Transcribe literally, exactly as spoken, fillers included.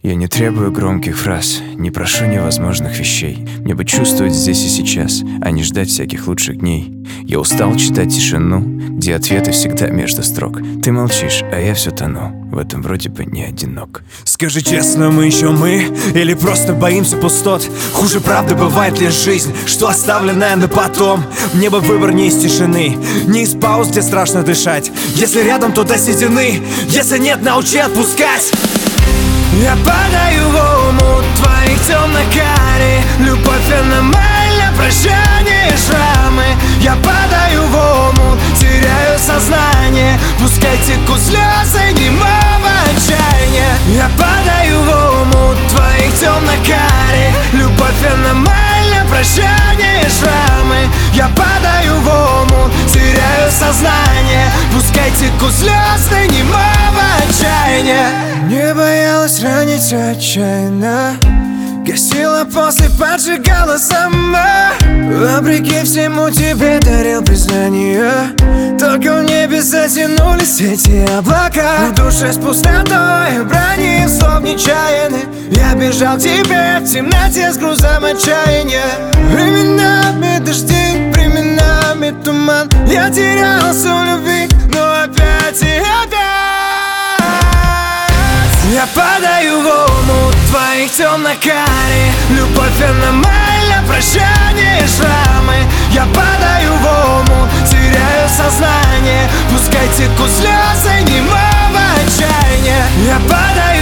Я не требую громких фраз, не прошу невозможных вещей. Мне бы чувствовать здесь и сейчас, а не ждать всяких лучших дней. Я устал читать тишину, где ответы всегда между строк. Ты молчишь, а я все тону, в этом вроде бы не одинок. Скажи честно, мы еще мы? Или просто боимся пустот? Хуже правды бывает лишь жизнь, что оставленная на потом. Мне бы выбор не из тишины, не из пауз, где страшно дышать. Если рядом, то до седины, если нет, научи отпускать. Я падаю в омут твоих темно-карих. Любовь аномальна, прощание и шрамы. Я падаю в омут, теряю сознание. Пускай текут слезы немого отчаяния. Я падаю в омут твоих темно-карих. Любовь аномальна, прощание и шрамы. Я падаю в омут, теряю сознание. Пускай текут слезы немого отчаяния. Не боялась ранить отчаянно, гасила после, поджигала сама. Вопреки всему тебе дарил признание, только в небе затянулись эти облака. В душе с пустотой, бранив слов нечаянных. Я бежал к тебе в темноте с грузом отчаяния. Временами дожди, временами туман. Я терялся в любви, но опять и опять. Я падаю в омут твоих темно-карих. Любовь аномальна, прощание и шрамы. Я падаю в омут, теряю сознание. Пускай текут слезы немого отчаяния. Я падаю